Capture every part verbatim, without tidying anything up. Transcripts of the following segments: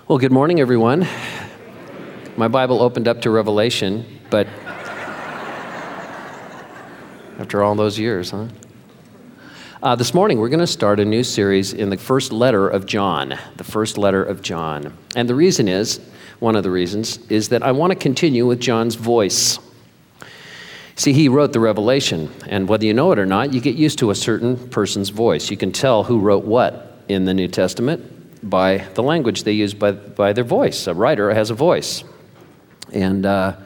Well, good morning, everyone. My Bible opened up to Revelation, but after all those years, huh? Uh, this morning, we're going to start a new series in the first letter of John, the first letter of John. And the reason is, one of the reasons, is that I want to continue with John's voice. See, he wrote the Revelation, and whether you know it or not, you get used to a certain person's voice. You can tell who wrote what in the New Testament by the language they use by, by their voice. A writer has a voice. And uh,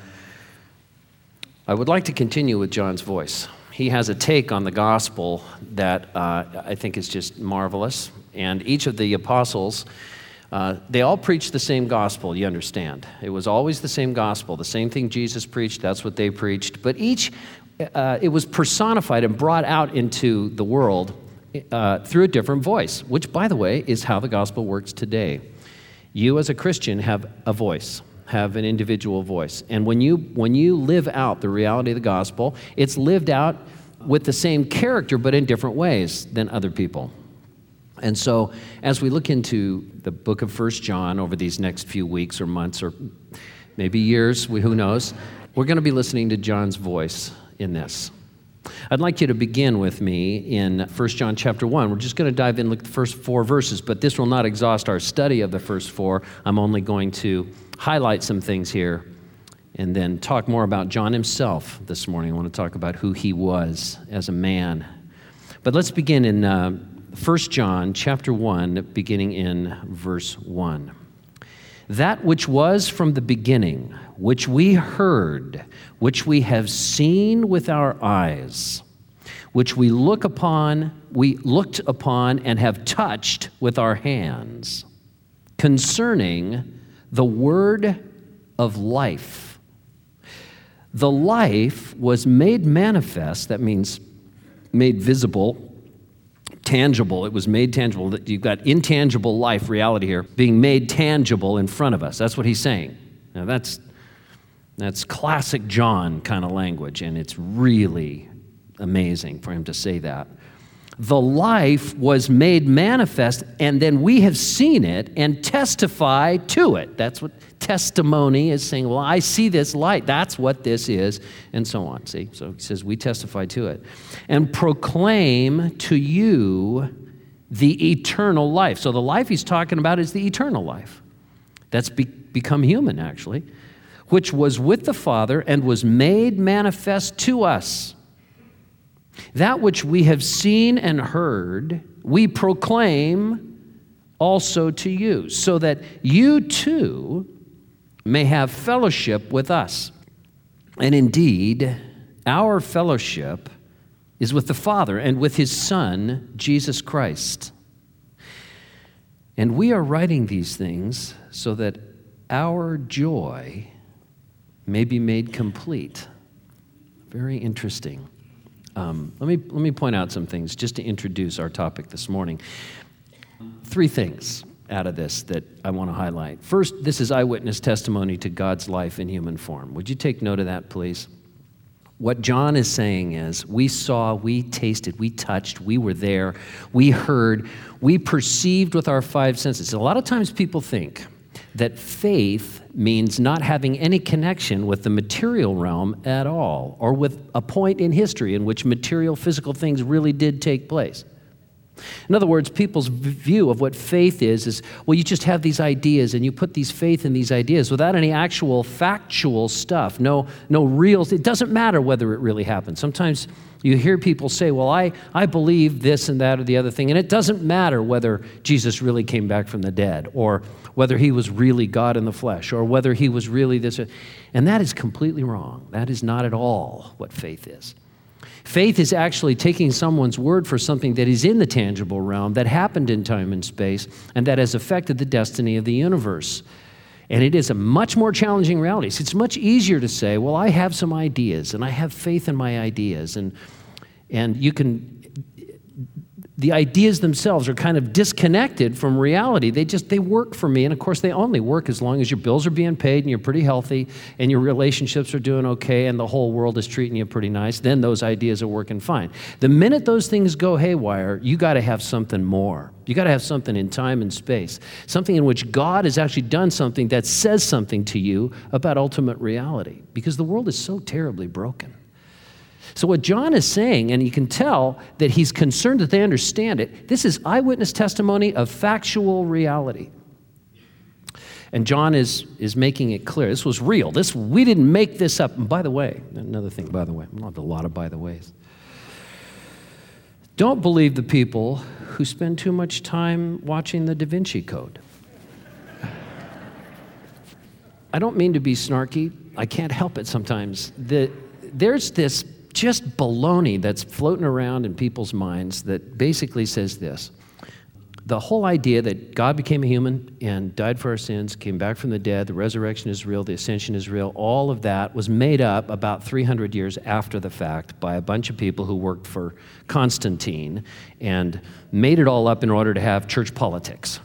I would like to continue with John's voice. He has a take on the gospel that uh, I think is just marvelous. And each of the apostles, uh, they all preached the same gospel, you understand. It was always the same gospel. The same thing Jesus preached, that's what they preached. But each, uh, it was personified and brought out into the world Uh, through a different voice, which, by the way, is how the gospel works today. You as a Christian have a voice, have an individual voice. And when you when you live out the reality of the gospel, it's lived out with the same character, but in different ways than other people. And so as we look into the book of First John over these next few weeks or months or maybe years, who knows, we're going to be listening to John's voice in this. I'd like you to begin with me in First John chapter one. We're just going to dive in and look at the first four verses, but this will not exhaust our study of the first four. I'm only going to highlight some things here and then talk more about John himself this morning. I want to talk about who he was as a man. But let's begin in uh, First John chapter one, beginning in verse one. That which was from the beginning, which we heard, which we have seen with our eyes, which we look upon, we looked upon and have touched with our hands, concerning the word of life. The life was made manifest, that means made visible, tangible. It was made tangible. You've got intangible life, reality here, being made tangible in front of us. That's what he's saying. Now that's that's classic John kind of language, and it's really amazing for him to say that. The life was made manifest, and then we have seen it and testify to it. That's what testimony is saying. Well, I see this light. That's what this is, and so on. See? So he says, we testify to it. And proclaim to you the eternal life. So the life he's talking about is the eternal life. That's be- become human, actually, which was with the Father and was made manifest to us. That which we have seen and heard, we proclaim also to you, so that you too may have fellowship with us. And indeed, our fellowship is with the Father and with his Son, Jesus Christ. And we are writing these things so that our joy may be made complete. Very interesting. Um, let me let me point out some things just to introduce our topic this morning. Three things out of this that I want to highlight. First, this is eyewitness testimony to God's life in human form. Would you take note of that, please? What John is saying is, we saw, we tasted, we touched, we were there, we heard, we perceived with our five senses. A lot of times people think that faith means not having any connection with the material realm at all, or with a point in history in which material, physical things really did take place. In other words, people's view of what faith is, is, well, you just have these ideas and you put these faith in these ideas without any actual factual stuff, no no real, it doesn't matter whether it really happened. Sometimes you hear people say, well, I, I believe this and that or the other thing, and it doesn't matter whether Jesus really came back from the dead, or whether he was really God in the flesh, or whether he was really this. And that is completely wrong. That is not at all what faith is. Faith is actually taking someone's word for something that is in the tangible realm, that happened in time and space, and that has affected the destiny of the universe. And it is a much more challenging reality. So it's much easier to say, well, I have some ideas, and I have faith in my ideas, and and you can, the ideas themselves are kind of disconnected from reality. They just, they work for me. And of course, they only work as long as your bills are being paid and you're pretty healthy and your relationships are doing okay and the whole world is treating you pretty nice. Then those ideas are working fine. The minute those things go haywire, you got to have something more. You got to have something in time and space, something in which God has actually done something that says something to you about ultimate reality, because the world is so terribly broken. So what John is saying, and you can tell that he's concerned that they understand it, this is eyewitness testimony of factual reality. And John is, is making it clear. This was real. This, we didn't make this up. And by the way, another thing, by the way, I have a lot of by the ways. Don't believe the people who spend too much time watching the Da Vinci Code. I don't mean to be snarky. I can't help it sometimes. The, there's this just baloney that's floating around in people's minds that basically says this. The whole idea that God became a human and died for our sins, came back from the dead, the resurrection is real, the ascension is real, all of that was made up about three hundred years after the fact by a bunch of people who worked for Constantine and made it all up in order to have church politics.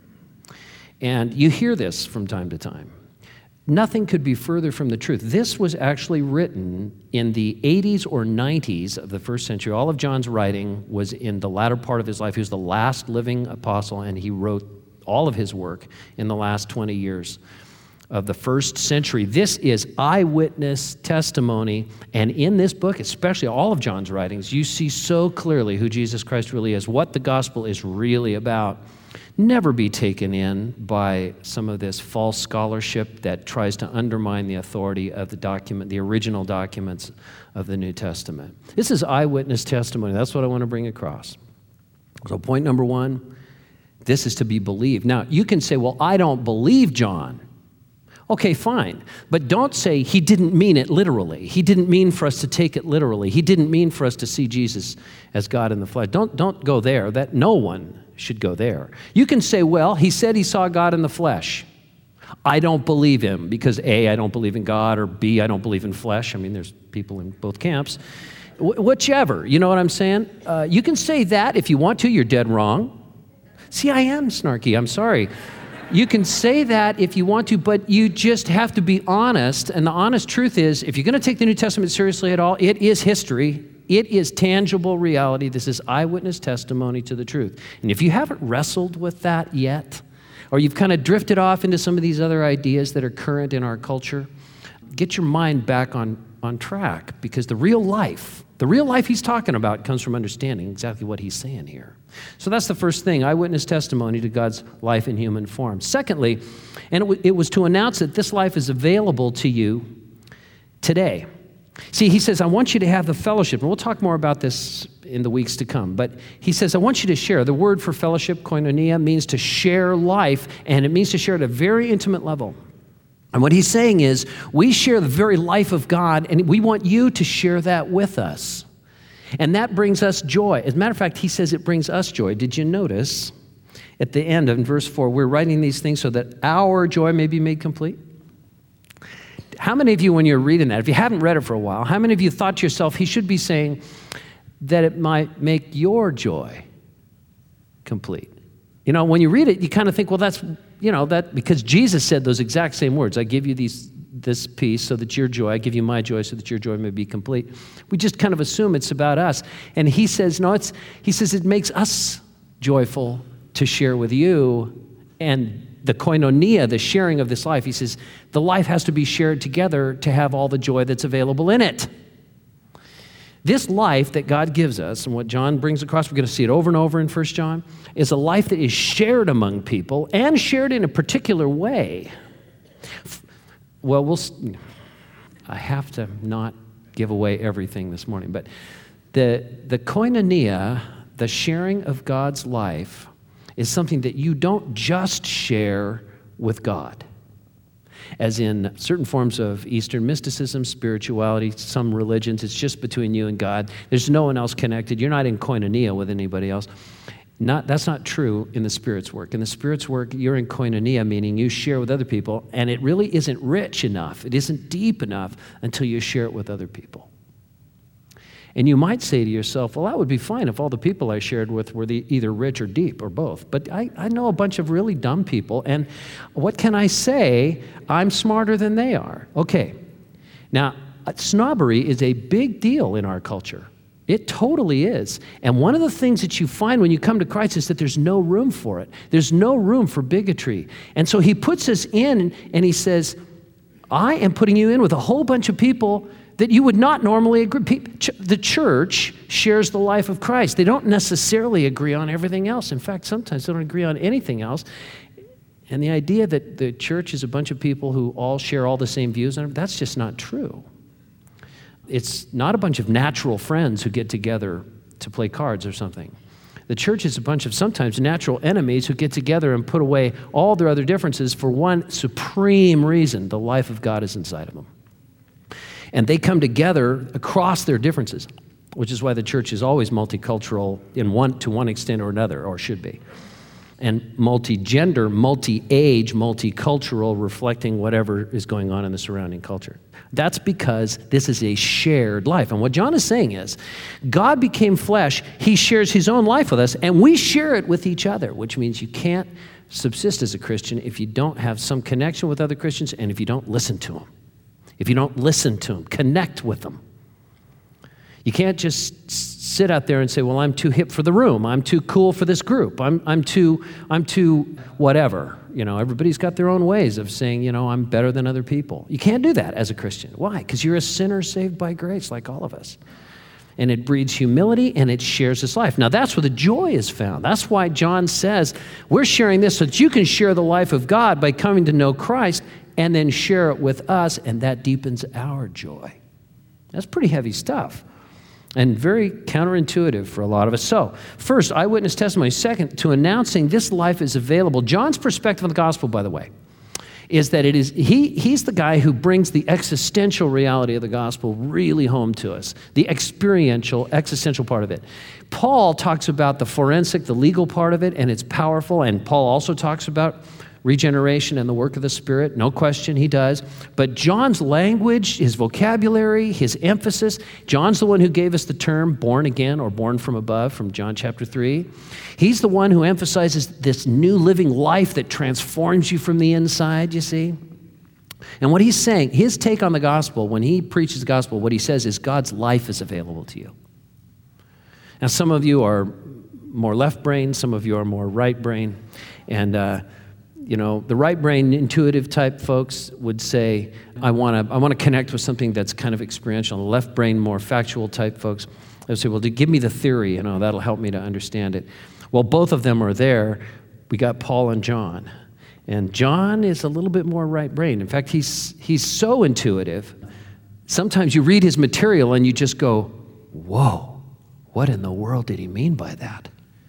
And you hear this from time to time. Nothing could be further from the truth. This was actually written in the eighties or nineties of the first century. All of John's writing was in the latter part of his life. He was the last living apostle, and he wrote all of his work in the last twenty years of the first century. This is eyewitness testimony, and in this book, especially all of John's writings, you see so clearly who Jesus Christ really is, what the gospel is really about. Never be taken in by some of this false scholarship that tries to undermine the authority of the document, the original documents of the New Testament. This is eyewitness testimony. That's what I want to bring across. So point number one, this is to be believed. Now, you can say, well, I don't believe John. Okay, fine. But don't say he didn't mean it literally. He didn't mean for us to take it literally. He didn't mean for us to see Jesus as God in the flesh. Don't, don't go there. That no one should go there. You can say, well, he said he saw God in the flesh. I don't believe him because A, I don't believe in God, or B, I don't believe in flesh. I mean, there's people in both camps. Wh- whichever, you know what I'm saying? Uh, you can say that if you want to. You're dead wrong. See, I am snarky. I'm sorry. You can say that if you want to, but you just have to be honest. And the honest truth is, if you're going to take the New Testament seriously at all, it is history. It is tangible reality. This is eyewitness testimony to the truth. And if you haven't wrestled with that yet, or you've kind of drifted off into some of these other ideas that are current in our culture, get your mind back on, on track, because the real life, the real life he's talking about comes from understanding exactly what he's saying here. So that's the first thing, eyewitness testimony to God's life in human form. Secondly, and it, w- it was to announce that this life is available to you today. See, he says, I want you to have the fellowship, and we'll talk more about this in the weeks to come, but he says, I want you to share. The word for fellowship, koinonia, means to share life, and it means to share at a very intimate level. And what he's saying is, we share the very life of God, and we want you to share that with us. And that brings us joy. As a matter of fact, he says it brings us joy. Did you notice at the end of verse four, we're writing these things so that our joy may be made complete? How many of you, when you're reading that, if you haven't read it for a while, how many of you thought to yourself, he should be saying that it might make your joy complete? You know, when you read it, you kind of think, well, that's, you know, that because Jesus said those exact same words. I give you these this peace so that your joy, I give you my joy so that your joy may be complete. We just kind of assume it's about us. And he says, no, it's, he says it makes us joyful to share with you. And the koinonia, the sharing of this life, he says, the life has to be shared together to have all the joy that's available in it. This life that God gives us, and what John brings across, we're going to see it over and over in First John, is a life that is shared among people and shared in a particular way. Well, we'll. I have to not give away everything this morning, but the, the koinonia, the sharing of God's life, is something that you don't just share with God. As in certain forms of Eastern mysticism, spirituality, some religions, it's just between you and God. There's no one else connected. You're not in koinonia with anybody else. Not, that's not true in the Spirit's work. In the Spirit's work, you're in koinonia, meaning you share with other people, and it really isn't rich enough. It isn't deep enough until you share it with other people. And you might say to yourself, well, that would be fine if all the people I shared with were the, either rich or deep or both. But I, I know a bunch of really dumb people, and what can I say? I'm smarter than they are. Okay. Now, snobbery is a big deal in our culture. It totally is. And one of the things that you find when you come to Christ is that there's no room for it. There's no room for bigotry. And so he puts us in and he says, I am putting you in with a whole bunch of people that you would not normally agree. The church shares the life of Christ. They don't necessarily agree on everything else. In fact, sometimes they don't agree on anything else. And the idea that the church is a bunch of people who all share all the same views, that's just not true. It's not a bunch of natural friends who get together to play cards or something. The church is a bunch of sometimes natural enemies who get together and put away all their other differences for one supreme reason: the life of God is inside of them. And they come together across their differences, which is why the church is always multicultural in one to one extent or another, or should be. And multi-gender, multi-age, multicultural, reflecting whatever is going on in the surrounding culture. That's because this is a shared life. And what John is saying is, God became flesh, he shares his own life with us, and we share it with each other, which means you can't subsist as a Christian if you don't have some connection with other Christians and if you don't listen to them. If you don't listen to them, connect with them. You can't just sit out there and say, well, I'm too hip for the room. I'm too cool for this group. I'm I'm too, I'm too whatever. You know, everybody's got their own ways of saying, you know, I'm better than other people. You can't do that as a Christian. Why? Because you're a sinner saved by grace like all of us. And it breeds humility and it shares this life. Now, that's where the joy is found. That's why John says, we're sharing this so that you can share the life of God by coming to know Christ and then share it with us, and that deepens our joy. That's pretty heavy stuff and very counterintuitive for a lot of us. So, first, eyewitness testimony. Second, to announcing this life is available. John's perspective on the gospel, by the way, is that it is he he's the guy who brings the existential reality of the gospel really home to us, the experiential, existential part of it. Paul talks about the forensic, the legal part of it, and it's powerful, and Paul also talks about regeneration and the work of the Spirit. No question, he does. But John's language, his vocabulary, his emphasis, John's the one who gave us the term born again or born from above from John chapter three. He's the one who emphasizes this new living life that transforms you from the inside, you see. And what he's saying, his take on the gospel, when he preaches the gospel, what he says is God's life is available to you. Now, some of you are more left brain, some of you are more right brain, and uh, you know, the right brain intuitive type folks would say, I want to I want to connect with something that's kind of experiential. The left brain, more factual type folks, they would say, well, give me the theory, you know, that'll help me to understand it. Well, both of them are there. We got Paul and John. And John is a little bit more right brain. In fact, he's he's so intuitive. Sometimes you read his material and you just go, whoa, what in the world did he mean by that?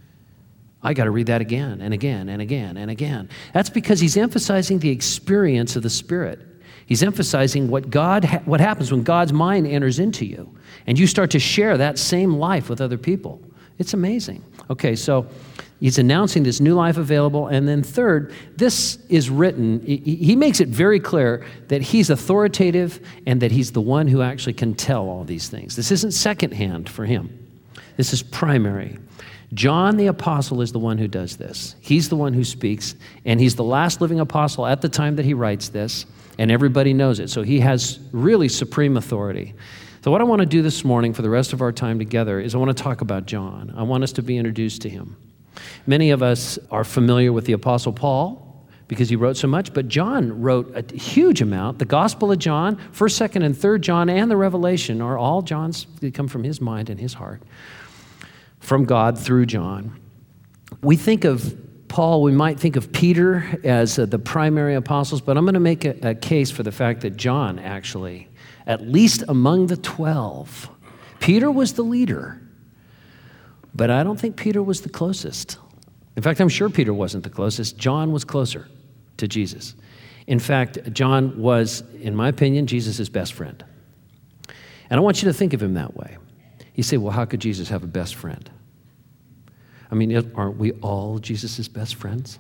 I got to read that again and again and again and again. That's because he's emphasizing the experience of the Spirit. He's emphasizing what God, ha- what happens when God's mind enters into you, and you start to share that same life with other people. It's amazing. Okay, so he's announcing this new life available, and then third, this is written. He, he makes it very clear that he's authoritative and that he's the one who actually can tell all these things. This isn't secondhand for him. This is primary. John the apostle is the one who does this. He's the one who speaks, and he's the last living apostle at the time that he writes this, and everybody knows it. So he has really supreme authority. So what I want to do this morning for the rest of our time together is I want to talk about John. I want us to be introduced to him. Many of us are familiar with the Apostle Paul because he wrote so much, but John wrote a huge amount. The Gospel of John, first, second, and third John, and the Revelation are all John's. They come from his mind and his heart, from God through John. We think of Paul, we might think of Peter as uh, the primary apostles, but I'm going to make a, a case for the fact that John actually, at least among the twelve, Peter was the leader, but I don't think Peter was the closest. In fact, I'm sure Peter wasn't the closest. John was closer to Jesus. In fact, John was, in my opinion, Jesus' best friend. And I want you to think of him that way. You say, well, how could Jesus have a best friend? I mean, aren't we all Jesus' best friends?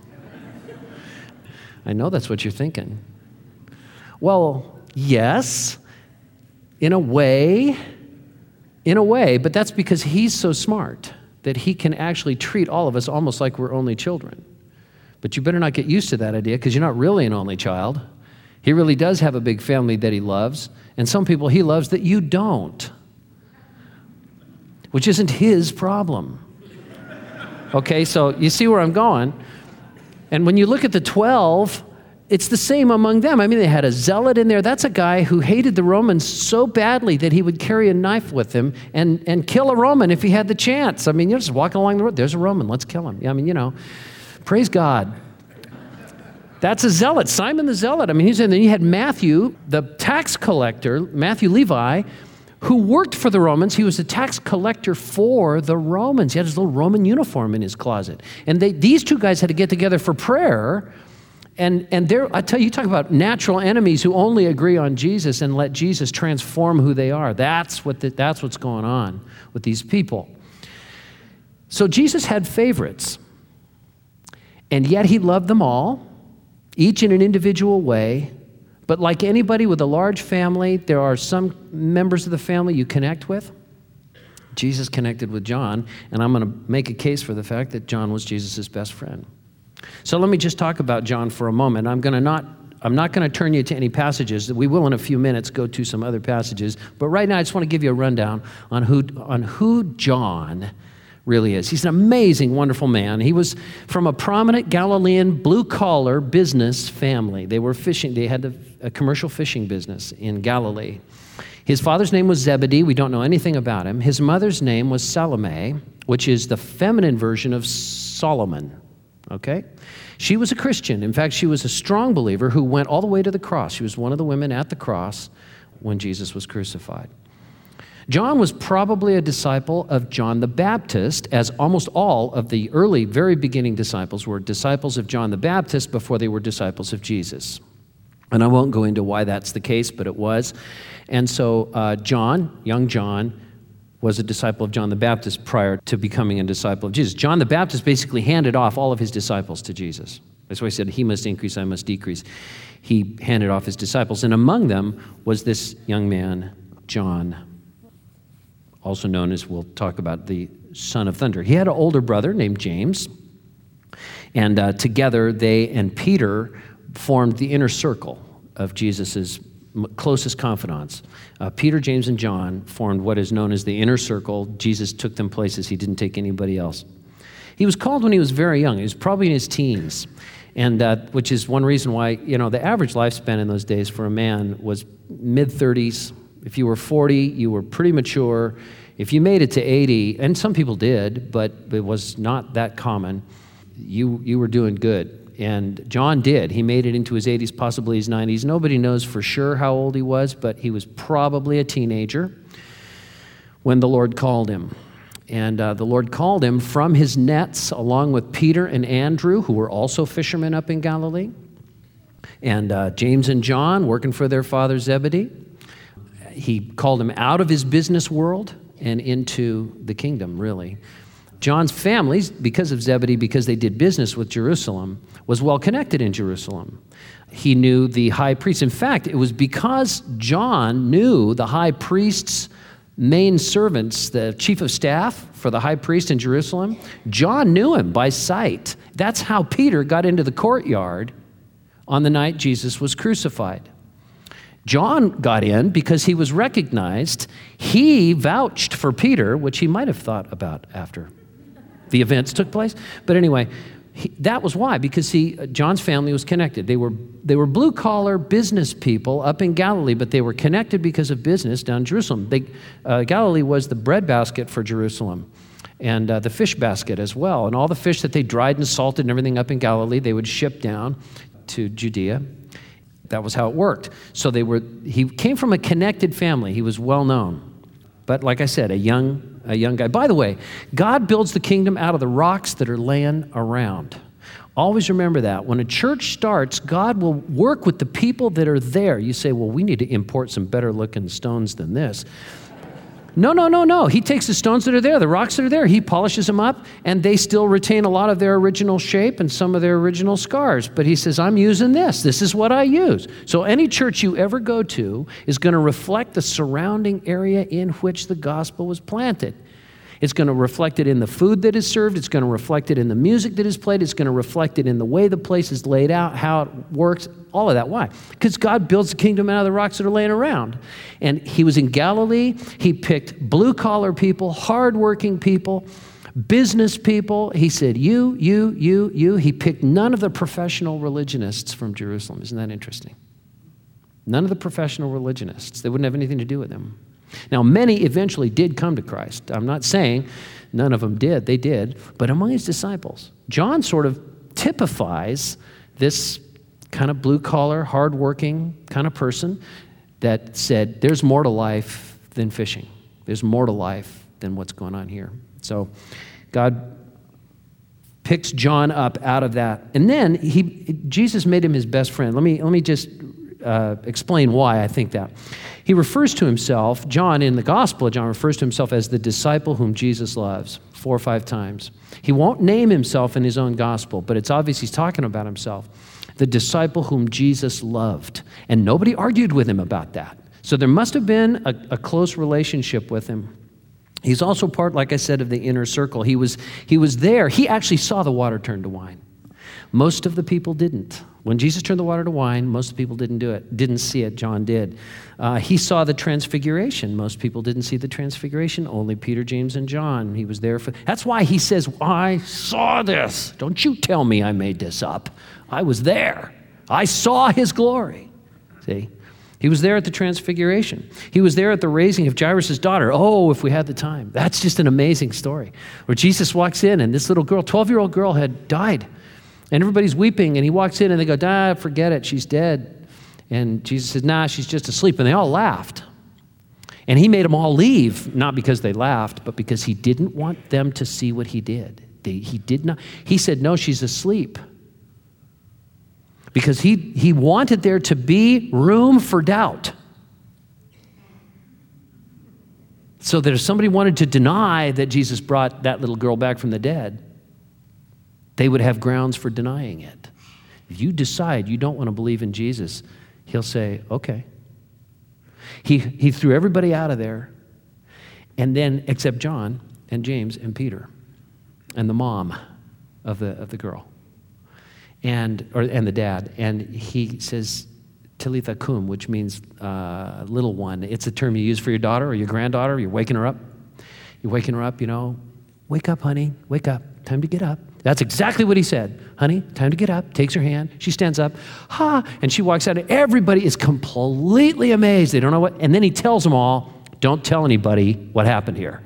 I know that's what you're thinking. Well, yes, in a way, in a way, but that's because he's so smart that he can actually treat all of us almost like we're only children. But you better not get used to that idea, because you're not really an only child. He really does have a big family that he loves, and some people he loves that you don't, which isn't his problem. Okay, so you see where I'm going? And when you look at the twelve, it's the same among them. I mean, they had a zealot in there. That's a guy who hated the Romans so badly that he would carry a knife with him and, and kill a Roman if he had the chance. I mean, you're just walking along the road. There's a Roman. Let's kill him. Yeah, I mean, you know, praise God. That's a zealot, Simon the Zealot. I mean, he's in there. You had Matthew, the tax collector, Matthew Levi, who worked for the Romans. He was a tax collector for the Romans. He had his little Roman uniform in his closet. And they, these two guys had to get together for prayer. And and there, I tell you, you talk about natural enemies who only agree on Jesus and let Jesus transform who they are. That's what the, that's what's going on with these people. So Jesus had favorites, and yet he loved them all, each in an individual way. But like anybody with a large family, there are some members of the family you connect with. Jesus connected with John, and I'm going to make a case for the fact that John was Jesus' best friend. So let me just talk about John for a moment. I'm going to not, I'm not going to turn you to any passages. We will in a few minutes go to some other passages. But right now I just want to give you a rundown on who, on who John really is. He's an amazing, wonderful man. He was from a prominent Galilean blue-collar business family. They were fishing. They had a, a commercial fishing business in Galilee. His father's name was Zebedee. We don't know anything about him. His mother's name was Salome, which is the feminine version of Solomon. Okay? She was a Christian. In fact, she was a strong believer who went all the way to the cross. She was one of the women at the cross when Jesus was crucified. John was probably a disciple of John the Baptist, as almost all of the early, very beginning disciples were disciples of John the Baptist before they were disciples of Jesus. And I won't go into why that's the case, but it was. And so uh, John, young John, was a disciple of John the Baptist prior to becoming a disciple of Jesus. John the Baptist basically handed off all of his disciples to Jesus. That's why he said, he must increase, I must decrease. He handed off his disciples. And among them was this young man, John, also known as, we'll talk about, the son of thunder. He had an older brother named James. And uh, together, they and Peter formed the inner circle of Jesus's closest confidants. Uh, Peter, James, and John formed what is known as the inner circle. Jesus took them places he didn't take anybody else. He was called when he was very young. He was probably in his teens, and uh, which is one reason why, you know, the average lifespan in those days for a man was mid-thirties. If you were forty, you were pretty mature. If you made it to eighty, and some people did, but it was not that common, you you were doing good. And John did. He made it into his eighties, possibly his nineties. Nobody knows for sure how old he was, but he was probably a teenager when the Lord called him. And uh, the Lord called him from his nets, along with Peter and Andrew, who were also fishermen up in Galilee, and uh, James and John, working for their father Zebedee. He called him out of his business world and into the kingdom, really. John's family, because of Zebedee, because they did business with Jerusalem, was well connected in Jerusalem. He knew the high priest. In fact, it was because John knew the high priest's main servants, the chief of staff for the high priest in Jerusalem. John knew him by sight. That's how Peter got into the courtyard on the night Jesus was crucified. John got in because he was recognized. He vouched for Peter, which he might have thought about after the events took place. But anyway, he, that was why, because he, John's family was connected. They were they were blue-collar business people up in Galilee, but they were connected because of business down in Jerusalem. They, uh, Galilee was the breadbasket for Jerusalem, and uh, the fish basket as well. And all the fish that they dried and salted and everything up in Galilee, they would ship down to Judea. That was how it worked. So they were. He came from a connected family. He was well known. But like I said, a young, a young guy. By the way, God builds the kingdom out of the rocks that are laying around. Always remember that. When a church starts, God will work with the people that are there. You say, well, we need to import some better looking stones than this. No, no, no, no. He takes the stones that are there, the rocks that are there, he polishes them up, and they still retain a lot of their original shape and some of their original scars. But he says, I'm using this. This is what I use. So any church you ever go to is going to reflect the surrounding area in which the gospel was planted. It's going to reflect it in the food that is served. It's going to reflect it in the music that is played. It's going to reflect it in the way the place is laid out, how it works, all of that. Why? Because God builds the kingdom out of the rocks that are laying around. And he was in Galilee. He picked blue-collar people, hardworking people, business people. He said, you, you, you, you. He picked none of the professional religionists from Jerusalem. Isn't that interesting? None of the professional religionists. They wouldn't have anything to do with him. Now, many eventually did come to Christ. I'm not saying none of them did. They did. But among his disciples, John sort of typifies this kind of blue-collar, hard-working kind of person that said, there's more to life than fishing. There's more to life than what's going on here. So God picks John up out of that. And then he, Jesus made him his best friend. Let me, let me just uh, explain why I think that. He refers to himself, John in the Gospel, John refers to himself as the disciple whom Jesus loves, four or five times. He won't name himself in his own gospel, but it's obvious he's talking about himself. The disciple whom Jesus loved. And nobody argued with him about that. So there must have been a, a close relationship with him. He's also part, like I said, of the inner circle. He was, he was there. He actually saw the water turn to wine. Most of the people didn't. When Jesus turned the water to wine, most of the people didn't do it, didn't see it. John did. Uh, he saw the transfiguration. Most people didn't see the transfiguration. Only Peter, James, and John. He was there for. That's why he says, I saw this. Don't you tell me I made this up. I was there. I saw his glory. See? He was there at the transfiguration. He was there at the raising of Jairus' daughter. Oh, if we had the time. That's just an amazing story. Where Jesus walks in and this little girl, twelve-year-old girl, had died. And everybody's weeping, and he walks in, and they go, ah, forget it, she's dead. And Jesus says, nah, she's just asleep. And they all laughed. And he made them all leave, not because they laughed, but because he didn't want them to see what he did. They, he did not. He said, no, she's asleep. Because he, he wanted there to be room for doubt. So that if somebody wanted to deny that Jesus brought that little girl back from the dead, they would have grounds for denying it. If you decide you don't want to believe in Jesus, he'll say, okay. He, he threw everybody out of there, and then, except John and James and Peter and the mom of the, of the girl and, or, and the dad. And he says, Talitha cum, which means uh, little one. It's a term you use for your daughter or your granddaughter. You're waking her up. You're waking her up, you know. Wake up, honey. Wake up. Time to get up. That's exactly what he said. Honey, time to get up. Takes her hand. She stands up. Ha! And she walks out. And everybody is completely amazed. They don't know what. And then he tells them all, don't tell anybody what happened here.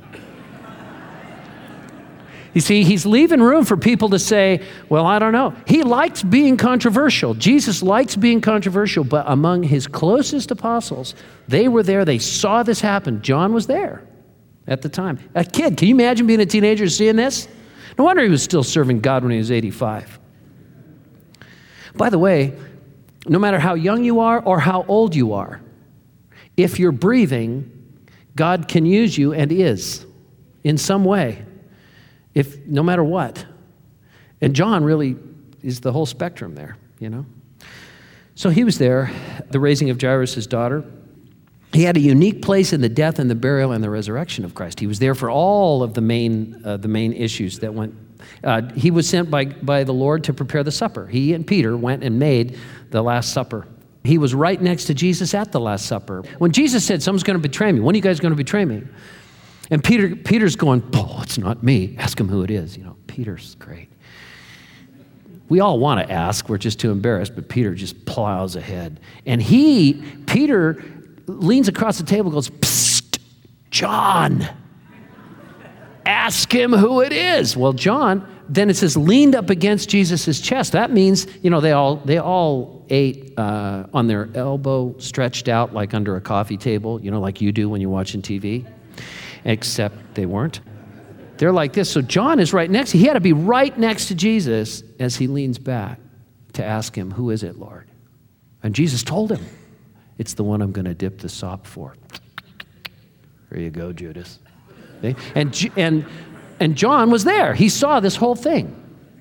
You see, he's leaving room for people to say, well, I don't know. He likes being controversial. Jesus likes being controversial. But among his closest apostles, they were there. They saw this happen. John was there at the time. A kid. Can you imagine being a teenager seeing this? No wonder he was still serving God when he was eighty-five. By the way, no matter how young you are or how old you are, if you're breathing, God can use you and is in some way, if no matter what. And John really is the whole spectrum there, you know. So he was there, the raising of Jairus' daughter. He had a unique place in the death and the burial and the resurrection of Christ. He was there for all of the main uh, the main issues that went. Uh, he was sent by, by the Lord to prepare the supper. He and Peter went and made the Last Supper. He was right next to Jesus at the Last Supper. When Jesus said, someone's going to betray me, when are you guys going to betray me? And Peter Peter's going, oh, it's not me. Ask him who it is. You know, Peter's great. We all want to ask. We're just too embarrassed. But Peter just plows ahead. And he, Peter... leans across the table and goes, psst, John, ask him who it is. Well, John, then it says, leaned up against Jesus' chest. That means, you know, they all they all ate uh, on their elbow, stretched out like under a coffee table, you know, like you do when you're watching T V, except they weren't. They're like this. So John is right next. He had to be right next to Jesus as he leans back to ask him, who is it, Lord? And Jesus told him, it's the one I'm going to dip the sop for. There you go, Judas. See? And, and, and John was there. He saw this whole thing.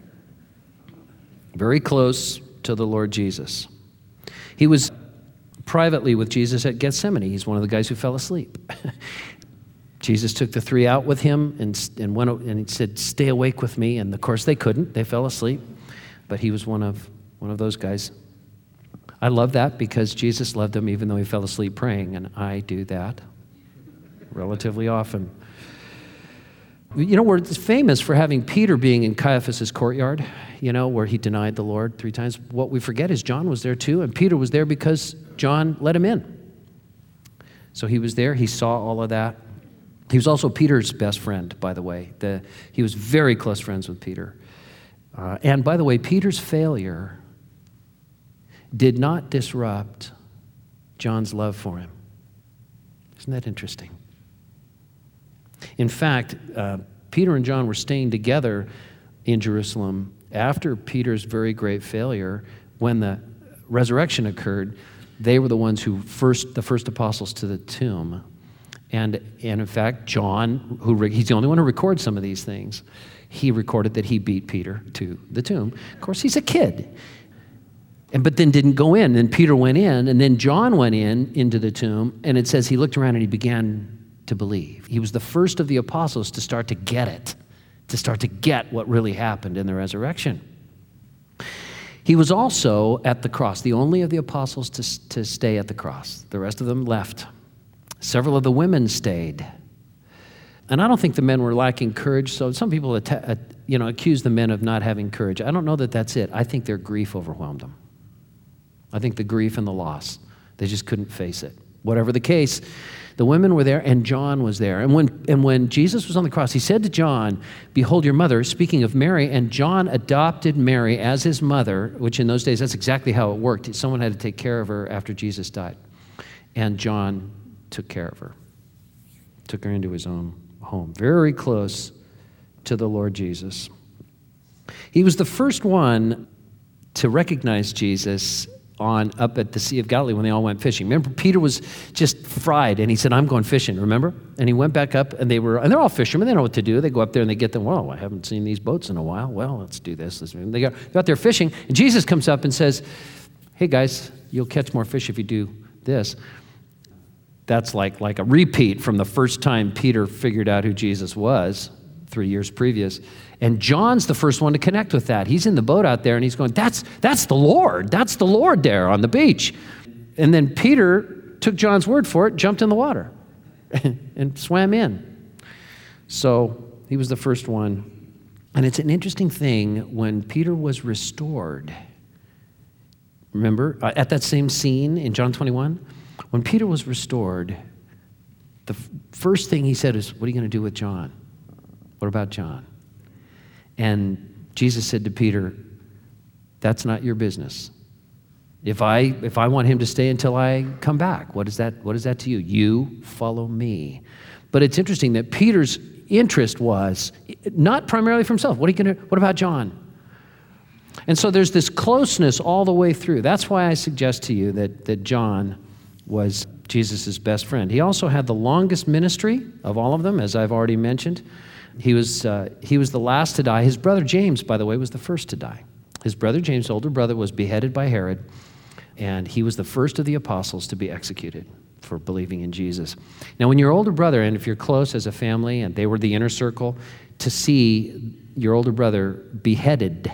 Very close to the Lord Jesus. He was privately with Jesus at Gethsemane. He's one of the guys who fell asleep. Jesus took the three out with him and, and, went, and he said, stay awake with me. And of course they couldn't. They fell asleep. But he was one of, one of those guys. I love that because Jesus loved him even though he fell asleep praying. And I do that relatively often. You know, we're famous for having Peter being in Caiaphas' courtyard, you know, where he denied the Lord three times. What we forget is John was there too, and Peter was there because John let him in. So he was there. He saw all of that. He was also Peter's best friend, by the way. The, he was very close friends with Peter. Uh, and by the way, Peter's failure did not disrupt John's love for him. Isn't that interesting? In fact, uh, Peter and John were staying together in Jerusalem after Peter's very great failure. When the resurrection occurred, they were the ones who first, the first apostles to the tomb. And, and in fact, John, who he's the only one who records some of these things, he recorded that he beat Peter to the tomb. Of course, he's a kid. And, but then didn't go in. Then Peter went in, and then John went in into the tomb, and it says he looked around and he began to believe. He was the first of the apostles to start to get it, to start to get what really happened in the resurrection. He was also at the cross, the only of the apostles to, to stay at the cross. The rest of them left. Several of the women stayed. And I don't think the men were lacking courage, so some people att- you know, accuse the men of not having courage. I don't know that that's it. I think their grief overwhelmed them. I think the grief and the loss, they just couldn't face it. Whatever the case, the women were there and John was there. And when and when Jesus was on the cross, he said to John, behold your mother, speaking of Mary, and John adopted Mary as his mother, which in those days, that's exactly how it worked. Someone had to take care of her after Jesus died. And John took care of her, took her into his own home, very close to the Lord Jesus. He was the first one to recognize Jesus on up at the Sea of Galilee when they all went fishing. Remember, Peter was just fried, and he said, I'm going fishing, remember? And he went back up, and they were, and they're all fishermen. They know what to do. They go up there, and they get them, well, I haven't seen these boats in a while. Well, let's do this. Let's, they go, they're out there fishing, and Jesus comes up and says, hey, guys, you'll catch more fish if you do this. That's like, like a repeat from the first time Peter figured out who Jesus was three years previous. And John's the first one to connect with that. He's in the boat out there, and he's going, that's, that's the Lord. That's the Lord there on the beach. And then Peter took John's word for it, jumped in the water, and swam in. So he was the first one. And it's an interesting thing when Peter was restored. Remember, uh, at that same scene in John twenty-one, when Peter was restored, the f- first thing he said is, what are you going to do with John? What about John? And Jesus said to Peter, that's not your business. If I if I want him to stay until I come back, what is that, what is that to you? You follow me. But it's interesting that Peter's interest was not primarily for himself. What are you gonna, what about John? And so there's this closeness all the way through. That's why I suggest to you that, that John was Jesus' best friend. He also had the longest ministry of all of them, as I've already mentioned. He was uh, he was the last to die. His brother James, by the way, was the first to die. His brother James, older brother, was beheaded by Herod, and he was the first of the apostles to be executed for believing in Jesus. Now, when your older brother, and if you're close as a family, and they were the inner circle, to see your older brother beheaded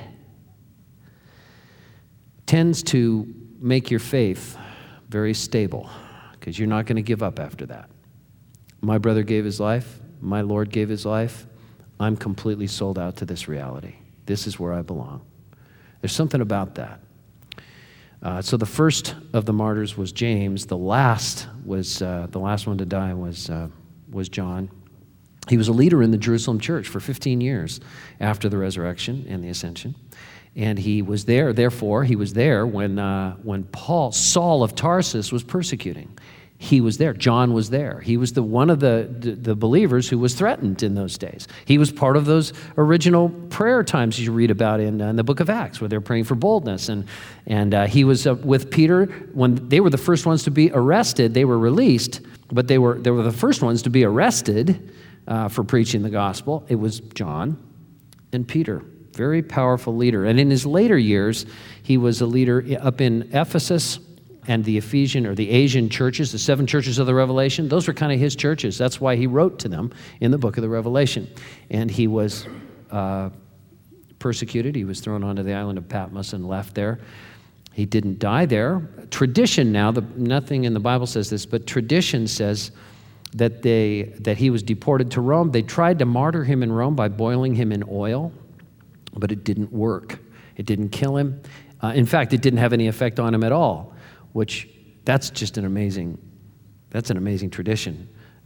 tends to make your faith very stable, because you're not going to give up after that. My brother gave his life. My Lord gave his life. I'm completely sold out to this reality. This is where I belong. There's something about that. Uh, so the first of the martyrs was James. The last was uh, the last one to die was uh, was John. He was a leader in the Jerusalem church for fifteen years after the resurrection and the ascension. And he was there, therefore, he was there when uh, when Paul, Saul of Tarsus, was persecuting. he was there. John was there. He was the one of the, the, the believers who was threatened in those days. He was part of those original prayer times you read about in, uh, in the book of Acts, where they're praying for boldness. And, and uh, he was uh, with Peter when they were the first ones to be arrested. They were released, but they were, they were the first ones to be arrested uh, for preaching the gospel. It was John and Peter. Very powerful leader. And in his later years, he was a leader up in Ephesus and the Ephesian or the Asian churches, the seven churches of the Revelation. Those were kind of his churches. That's why he wrote to them in the book of the Revelation. And he was uh, persecuted. He was thrown onto the island of Patmos and left there. He didn't die there. Tradition now, the, nothing in the Bible says this, but tradition says that they that he was deported to Rome. They tried to martyr him in Rome by boiling him in oil, but it didn't work. It didn't kill him. Uh, in fact, it didn't have any effect on him at all, which that's just an amazing, that's an amazing tradition.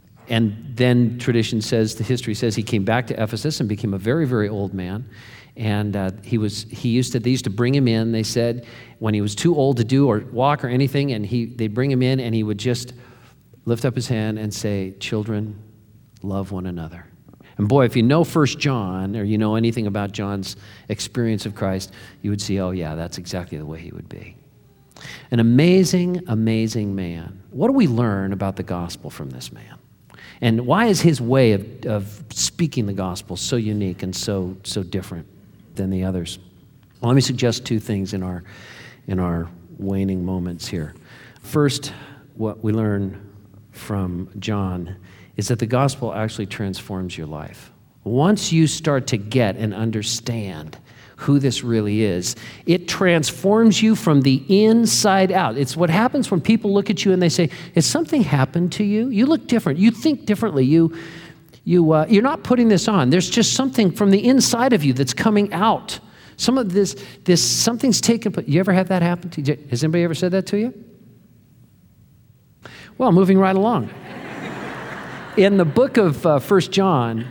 And then tradition says, the history says he came back to Ephesus and became a very, very old man. And uh, he was, he used to, they used to bring him in, they said, when he was too old to do or walk or anything, and he, they'd bring him in and he would just lift up his hand and say, "Children, love one another." And boy, if you know First John, or you know anything about John's experience of Christ, you would see, oh yeah, that's exactly the way he would be. An amazing, amazing man. What do we learn about the gospel from this man? And why is his way of, of speaking the gospel so unique and so so different than the others? Well, let me suggest two things in our in our waning moments here. First, what we learn from John is that the gospel actually transforms your life. Once you start to get and understand who this really is, it transforms you from the inside out. It's what happens when people look at you and they say, "Has something happened to you? You look different. You think differently. You, you, uh, you're not putting this on. There's just something from the inside of you that's coming out. Some of this, this something's taken place." You ever have that happen to you? Has anybody ever said that to you? Well, moving right along. In the book of uh, First John,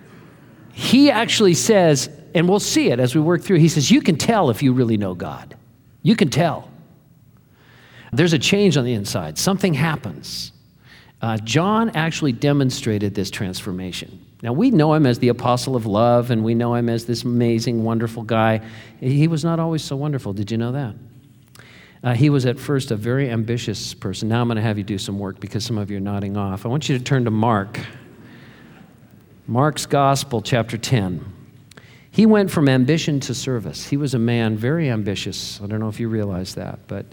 he actually says, and we'll see it as we work through, he says, you can tell if you really know God. You can tell. There's a change on the inside. Something happens. Uh, John actually demonstrated this transformation. Now, we know him as the apostle of love, and we know him as this amazing, wonderful guy. He was not always so wonderful. Did you know that? Uh, he was at first a very ambitious person. Now I'm going to have you do some work because some of you are nodding off. I want you to turn to Mark. Mark's Gospel, chapter ten. He went from ambition to service. He was a man very ambitious. I don't know if you realize that, but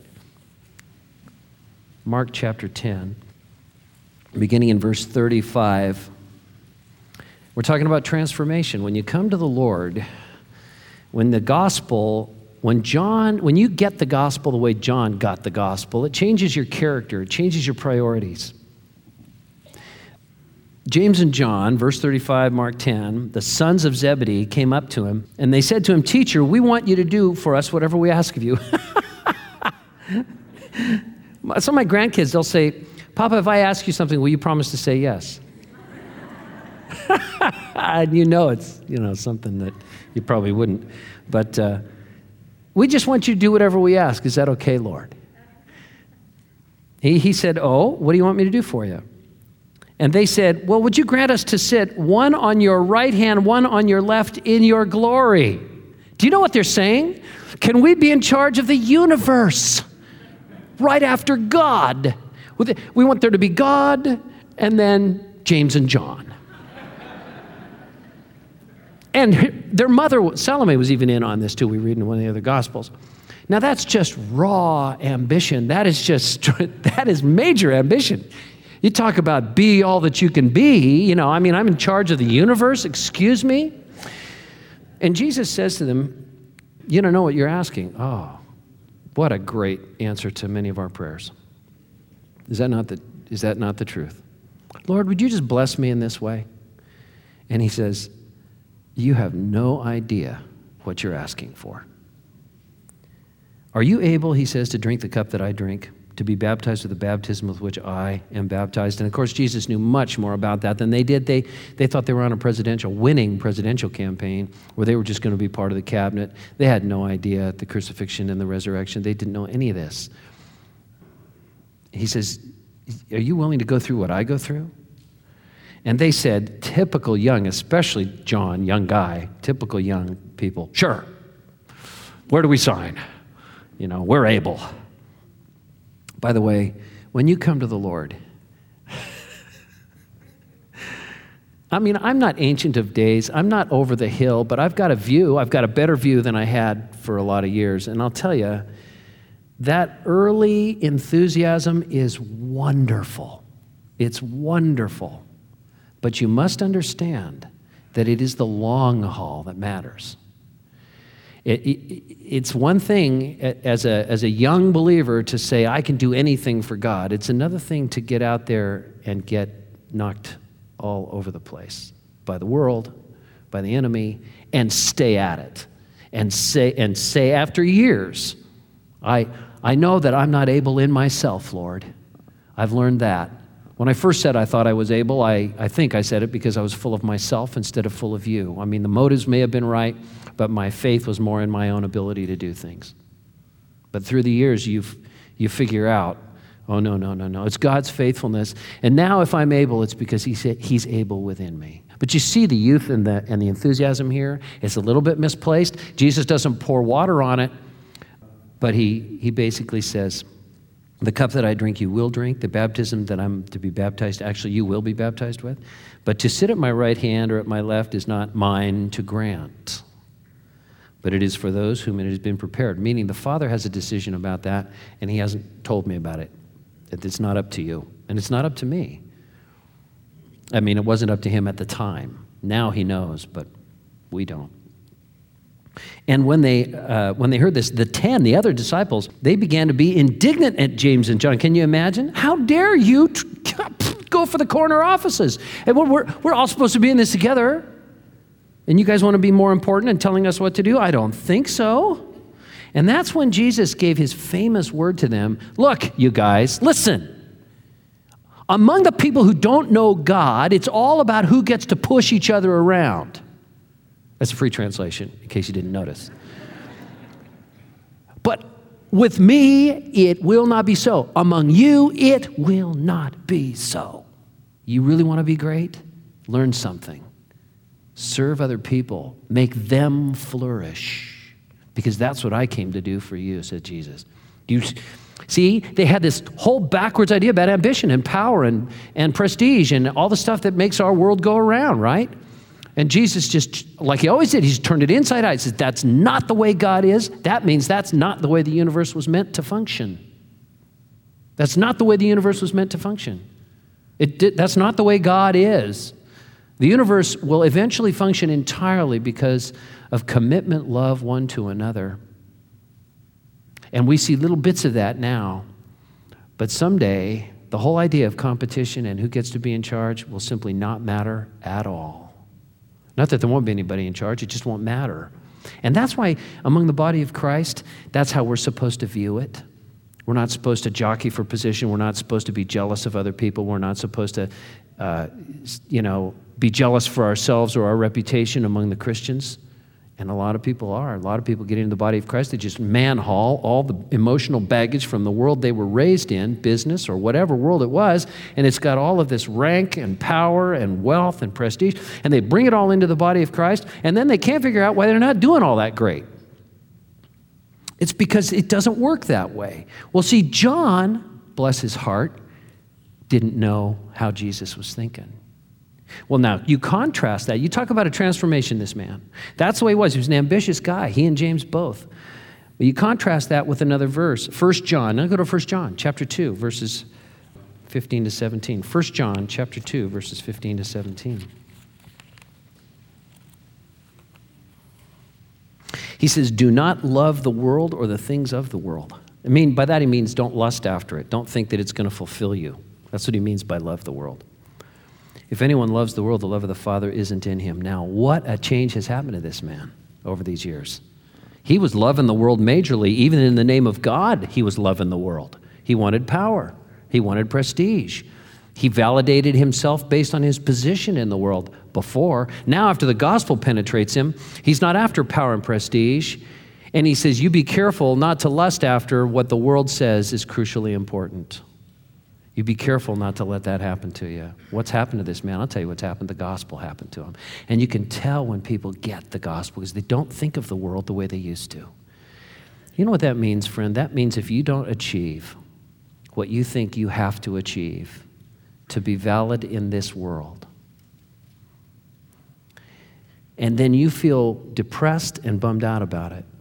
Mark chapter ten, beginning in verse thirty-five, we're talking about transformation. When you come to the Lord, when the gospel, when John, when you get the gospel the way John got the gospel, it changes your character, it changes your priorities. James and John, verse thirty-five, Mark ten, the sons of Zebedee came up to him, and they said to him, "Teacher, we want you to do for us whatever we ask of you." Some of my grandkids, they'll say, "Papa, if I ask you something, will you promise to say yes?" And you know it's, you know, something that you probably wouldn't. But uh, we just want you to do whatever we ask. Is that okay, Lord? He, he said, "Oh, what do you want me to do for you?" And they said, "Well, would you grant us to sit one on your right hand, one on your left in your glory?" Do you know what they're saying? Can we be in charge of the universe right after God? We want there to be God and then James and John. And their mother, Salome, was even in on this too. We read in one of the other Gospels. Now that's just raw ambition. That is just, that is major ambition. You talk about be all that you can be, you know, I mean, I'm in charge of the universe, excuse me? And Jesus says to them, "You don't know what you're asking." Oh, what a great answer to many of our prayers. Is that not the, is that not the truth? "Lord, would you just bless me in this way?" And he says, "You have no idea what you're asking for. Are you able," he says, "to drink the cup that I drink, to be baptized with the baptism with which I am baptized?" And of course, Jesus knew much more about that than they did. They, they thought they were on a presidential, winning presidential campaign where they were just going to be part of the cabinet. They had no idea the crucifixion and the resurrection. They didn't know any of this. He says, are you willing to go through what I go through? And they said, typical young, especially John, young guy, typical young people, sure. Where do we sign? You know, we're able. By the way, when you come to the Lord, I mean, I'm not ancient of days. I'm not over the hill, but I've got a view. I've got a better view than I had for a lot of years. And I'll tell you, that early enthusiasm is wonderful. It's wonderful. But you must understand that it is the long haul that matters. It, it, it's one thing as a, as a young believer to say, I can do anything for God. It's another thing to get out there and get knocked all over the place by the world, by the enemy, and stay at it. And say, and say after years, I, I know that I'm not able in myself, Lord. I've learned that. When I first said I thought I was able, I, I think I said it because I was full of myself instead of full of you. I mean, the motives may have been right, but my faith was more in my own ability to do things. But through the years, you've, you figure out, oh, no, no, no, no. It's God's faithfulness. And now if I'm able, it's because he's, he's able within me. But you see the youth and the, and the enthusiasm here. It's a little bit misplaced. Jesus doesn't pour water on it, but he, he basically says, the cup that I drink, you will drink. The baptism that I'm to be baptized, actually, you will be baptized with. But to sit at my right hand or at my left is not mine to grant, but it is for those whom it has been prepared. Meaning the Father has a decision about that, and he hasn't told me about it. It's not up to you, and it's not up to me. I mean, it wasn't up to him at the time. Now he knows, but we don't. And when they uh, when they heard this, the ten, the other disciples, they began to be indignant at James and John. Can you imagine? How dare you t- go for the corner offices? And we're, we're, we're all supposed to be in this together. And you guys want to be more important and telling us what to do? I don't think so. And that's when Jesus gave his famous word to them. Look, you guys, listen. Among the people who don't know God, it's all about who gets to push each other around. That's a free translation, in case you didn't notice. But with me, it will not be so. Among you, it will not be so. You really want to be great? Learn something. Serve other people. Make them flourish. Because that's what I came to do for you, said Jesus. Do you see? They had this whole backwards idea about ambition and power and, and prestige and all the stuff that makes our world go around, right? And Jesus just, like he always did, he's turned it inside out. He says, that's not the way God is. That means that's not the way the universe was meant to function. That's not the way the universe was meant to function. It did, that's not the way God is. The universe will eventually function entirely because of commitment, love one to another. And we see little bits of that now. But someday, the whole idea of competition and who gets to be in charge will simply not matter at all. Not that there won't be anybody in charge, it just won't matter. And that's why among the body of Christ, that's how we're supposed to view it. We're not supposed to jockey for position. We're not supposed to be jealous of other people. We're not supposed to, uh, you know, be jealous for ourselves or our reputation among the Christians. And a lot of people are. A lot of people get into the body of Christ. They just man-haul all the emotional baggage from the world they were raised in, business or whatever world it was, and it's got all of this rank and power and wealth and prestige, and they bring it all into the body of Christ, and then they can't figure out why they're not doing all that great. It's because it doesn't work that way. Well, see, John, bless his heart, didn't know how Jesus was thinking. Well, now, you contrast that. You talk about a transformation, this man. That's the way he was. He was an ambitious guy. He and James both. But you contrast that with another verse. First John. Now go to First John, chapter two, verses fifteen to seventeen. First John, chapter two, verses fifteen to seventeen. He says, do not love the world or the things of the world. I mean, by that he means don't lust after it. Don't think that it's going to fulfill you. That's what he means by love the world. If anyone loves the world, the love of the Father isn't in him. Now, what a change has happened to this man over these years. He was loving the world majorly. Even in the name of God, he was loving the world. He wanted power. He wanted prestige. He validated himself based on his position in the world before. Now, after the gospel penetrates him, he's not after power and prestige. And he says, you be careful not to lust after what the world says is crucially important. You be careful not to let that happen to you. What's happened to this man? I'll tell you what's happened. The gospel happened to him. And you can tell when people get the gospel because they don't think of the world the way they used to. You know what that means, friend? That means if you don't achieve what you think you have to achieve to be valid in this world, and then you feel depressed and bummed out about it,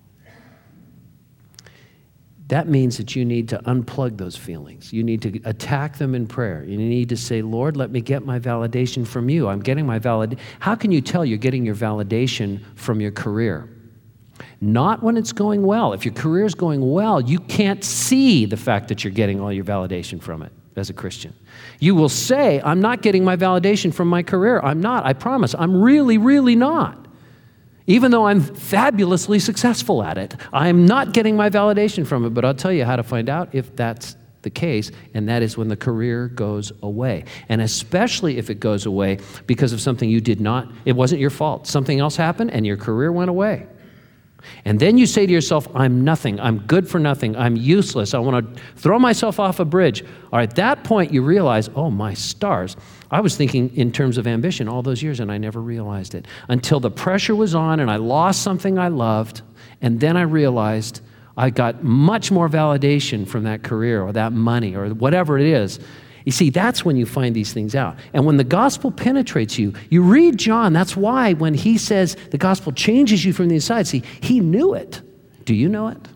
that means that you need to unplug those feelings. You need to attack them in prayer. You need to say, Lord, let me get my validation from you. I'm getting my validation. How can you tell you're getting your validation from your career? Not when it's going well. If your career is going well, you can't see the fact that you're getting all your validation from it as a Christian. You will say, I'm not getting my validation from my career. I'm not. I promise. I'm really, really not. Even though I'm fabulously successful at it, I'm not getting my validation from it. But I'll tell you how to find out if that's the case, and that is when the career goes away. And especially if it goes away because of something you did not, it wasn't your fault. Something else happened and your career went away. And then you say to yourself, I'm nothing, I'm good for nothing, I'm useless, I want to throw myself off a bridge. Or at that point you realize, oh my stars, I was thinking in terms of ambition all those years and I never realized it. Until the pressure was on and I lost something I loved, and then I realized I got much more validation from that career or that money or whatever it is. You see, that's when you find these things out. And when the gospel penetrates you, you read John, that's why when he says the gospel changes you from the inside, see, he knew it. Do you know it?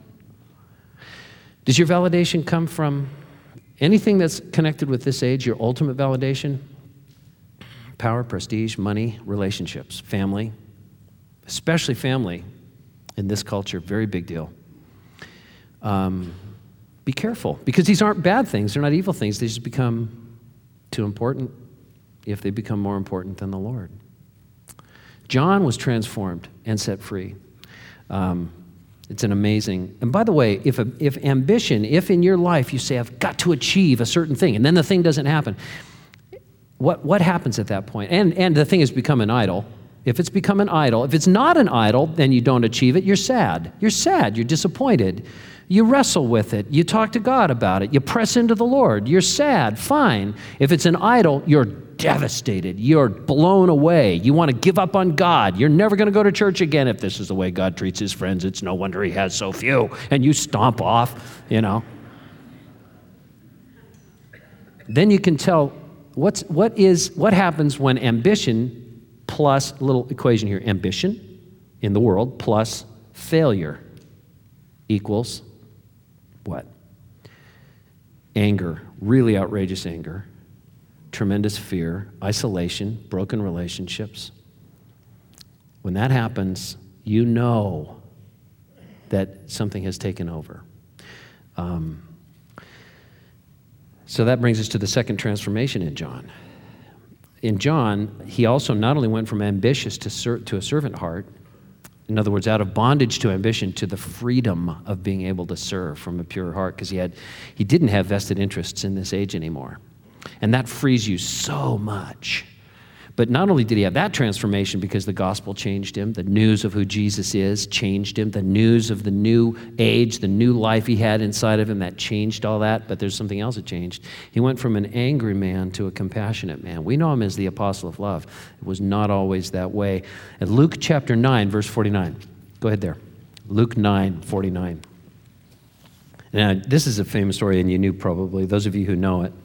Does your validation come from anything that's connected with this age, your ultimate validation? Power, prestige, money, relationships, family, especially family in this culture, very big deal. Um, Be careful, because these aren't bad things. They're not evil things. They just become too important if they become more important than the Lord. John was transformed and set free. Um, it's an amazing, and by the way, if, a, if ambition, if in your life you say, I've got to achieve a certain thing, and then the thing doesn't happen, what, what happens at that point? And, and the thing has become an idol. If it's become an idol, if it's not an idol, then you don't achieve it, you're sad. You're sad, you're disappointed. You wrestle with it. You talk to God about it. You press into the Lord. You're sad. Fine. If it's an idol, you're devastated. You're blown away. You want to give up on God. You're never going to go to church again. If this is the way God treats his friends, it's no wonder he has so few. And you stomp off, you know. Then you can tell what's, what is, what happens when ambition plus, little equation here, ambition in the world plus failure equals what? Anger, really outrageous anger, tremendous fear, isolation, broken relationships. When that happens, you know that something has taken over. Um, so that brings us to the second transformation in John. In John, he also not only went from ambitious to, ser- to a servant heart, in other words, out of bondage to ambition to the freedom of being able to serve from a pure heart, because he had, he didn't have vested interests in this age anymore. And that frees you so much. But not only did he have that transformation because the gospel changed him, the news of who Jesus is changed him, the news of the new age, the new life he had inside of him, that changed all that, but there's something else that changed. He went from an angry man to a compassionate man. We know him as the apostle of love. It was not always that way. At Luke chapter nine, verse forty-nine. Go ahead there. Luke nine, forty-nine. Now, this is a famous story, and you knew probably, those of you who know it.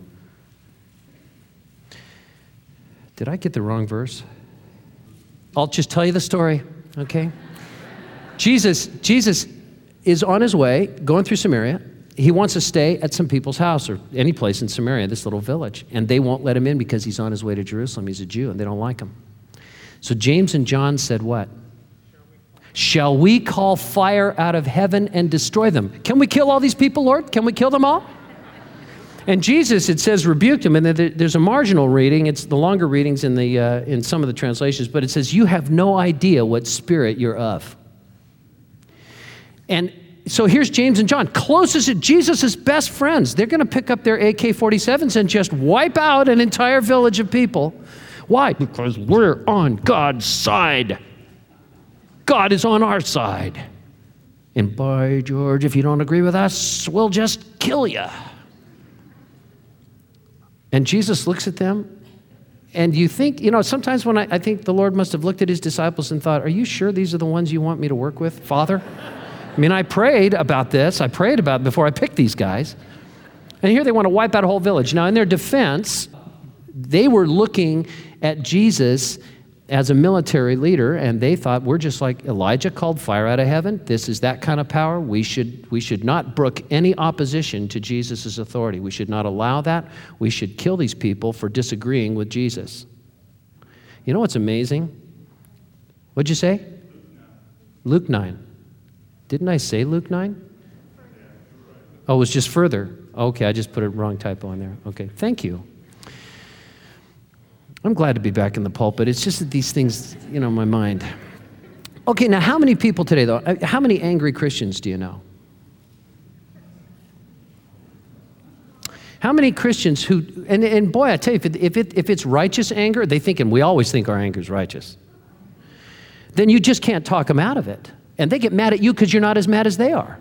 Did I get the wrong verse? I'll just tell you the story, okay? Jesus, Jesus is on his way, going through Samaria. He wants to stay at some people's house or any place in Samaria, this little village, and they won't let him in because he's on his way to Jerusalem. He's a Jew, and they don't like him. So James and John said what? Shall we call fire out of heaven and destroy them? Can we kill all these people, Lord? Can we kill them all? And Jesus, it says, rebuked him. And there's a marginal reading. It's the longer readings in the uh, in some of the translations. But it says, you have no idea what spirit you're of. And so here's James and John, closest to Jesus' best friends. They're going to pick up their A K forty-sevens and just wipe out an entire village of people. Why? Because we're on God's side. God is on our side. And by George, if you don't agree with us, we'll just kill you. And Jesus looks at them, and you think, you know, sometimes when I, I think the Lord must have looked at his disciples and thought, are you sure these are the ones you want me to work with, Father? I mean, I prayed about this. I prayed about it before I picked these guys. And here they want to wipe out a whole village. Now, in their defense, they were looking at Jesus as a military leader, and they thought, we're just like Elijah called fire out of heaven. This is that kind of power. We should, we should not brook any opposition to Jesus' authority. We should not allow that. We should kill these people for disagreeing with Jesus. You know what's amazing? What'd you say? Luke nine. Didn't I say Luke nine? Oh, it was just further. Okay, I just put a wrong typo in there. Okay, thank you. I'm glad to be back in the pulpit. It's just that these things, you know, in my mind. Okay, now how many people today, though, how many angry Christians do you know? How many Christians who, and, and boy, I tell you, if, it, if, it, if it's righteous anger, they think, and we always think our anger is righteous, then you just can't talk them out of it. And they get mad at you because you're not as mad as they are.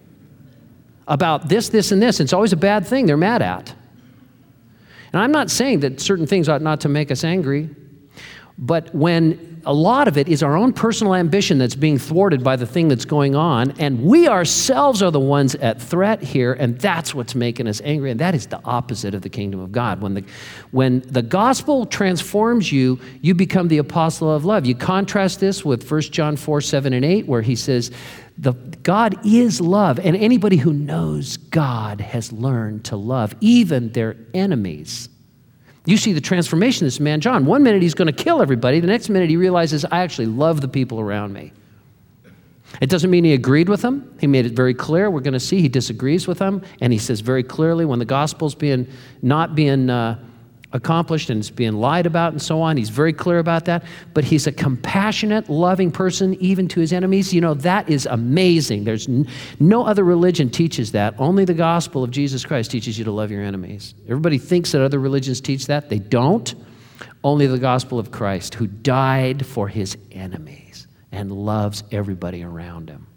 About this, this, and this. It's always a bad thing they're mad at. And I'm not saying that certain things ought not to make us angry, but when a lot of it is our own personal ambition that's being thwarted by the thing that's going on, and we ourselves are the ones at threat here, and that's what's making us angry, and that is the opposite of the kingdom of God. When the, when the gospel transforms you, you become the apostle of love. You contrast this with First John four, seven, and eight, where he says, the, God is love, and anybody who knows God has learned to love even their enemies. You see the transformation of this man, John. One minute he's going to kill everybody. The next minute he realizes, I actually love the people around me. It doesn't mean he agreed with them. He made it very clear. We're going to see he disagrees with them. And he says very clearly when the gospel's being not being uh, accomplished and it's being lied about and so on, he's very clear about that. But he's a compassionate, loving person even to his enemies. You know, that is amazing. There's n- no other religion teaches that. Only the gospel of Jesus Christ teaches you to love your enemies. Everybody thinks that other religions teach that. They don't. Only the gospel of Christ, who died for his enemies and loves everybody around him.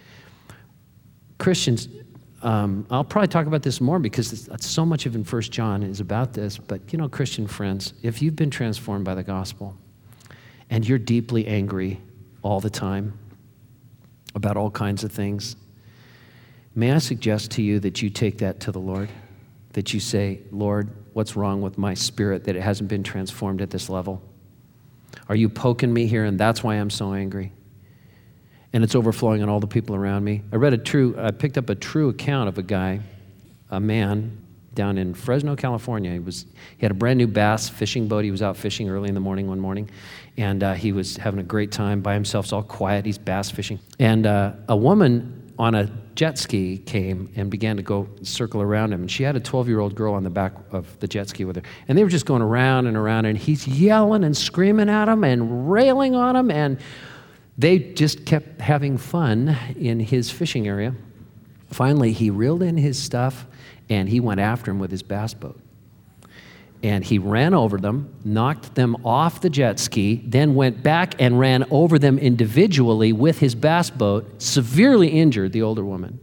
Christians, Um, I'll probably talk about this more because it's, it's so much of in First John is about this. But, you know, Christian friends, if you've been transformed by the gospel and you're deeply angry all the time about all kinds of things, may I suggest to you that you take that to the Lord, that you say, Lord, what's wrong with my spirit that it hasn't been transformed at this level? Are you poking me here and that's why I'm so angry? And it's overflowing on all the people around me. I read a true, I picked up a true account of a guy, a man down in Fresno, California. He was, he had a brand new bass fishing boat. He was out fishing early in the morning one morning, and uh, he was having a great time by himself. It's all quiet. He's bass fishing. And uh, a woman on a jet ski came and began to go circle around him. And she had a twelve-year-old girl on the back of the jet ski with her. And they were just going around and around, and he's yelling and screaming at him and railing on him, and they just kept having fun in his fishing area. Finally, he reeled in his stuff, and he went after him with his bass boat. And he ran over them, knocked them off the jet ski, then went back and ran over them individually with his bass boat, severely injured the older woman.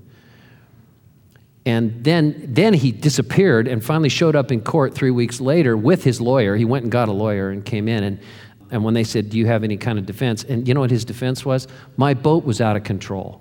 And then, then he disappeared and finally showed up in court three weeks later with his lawyer. He went and got a lawyer and came in, and And when they said, do you have any kind of defense? And you know what his defense was? My boat was out of control.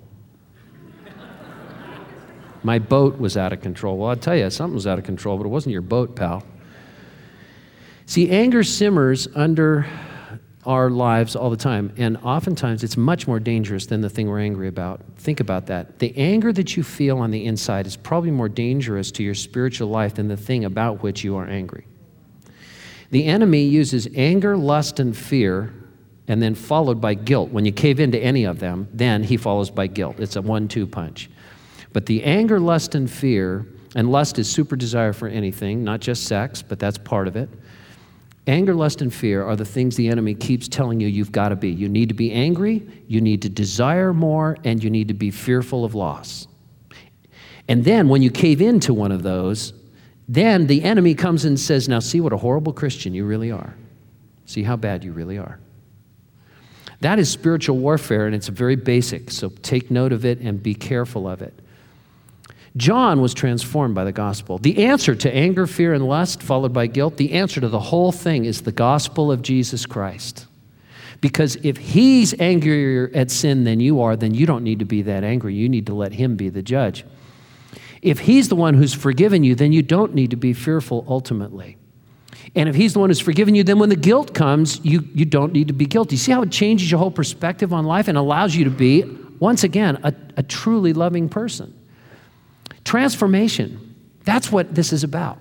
My boat was out of control. Well, I'll tell you, something was out of control, but it wasn't your boat, pal. See, anger simmers under our lives all the time, and oftentimes it's much more dangerous than the thing we're angry about. Think about that. The anger that you feel on the inside is probably more dangerous to your spiritual life than the thing about which you are angry. The enemy uses anger, lust, and fear, and then followed by guilt. When you cave into any of them, then he follows by guilt. It's a one two punch. But the anger, lust, and fear, and lust is super desire for anything, not just sex, but that's part of it. Anger, lust, and fear are the things the enemy keeps telling you you've got to be. You need to be angry, you need to desire more, and you need to be fearful of loss. And then when you cave into one of those, then the enemy comes and says, now see what a horrible Christian you really are. See how bad you really are. That is spiritual warfare, and it's very basic, so take note of it and be careful of it. John was transformed by the gospel. The answer to anger, fear, and lust, followed by guilt, the answer to the whole thing is the gospel of Jesus Christ. Because if he's angrier at sin than you are, then you don't need to be that angry. You need to let him be the judge. If he's the one who's forgiven you, then you don't need to be fearful ultimately. And if he's the one who's forgiven you, then when the guilt comes, you, you don't need to be guilty. See how it changes your whole perspective on life and allows you to be, once again, a, a truly loving person. Transformation, that's what this is about.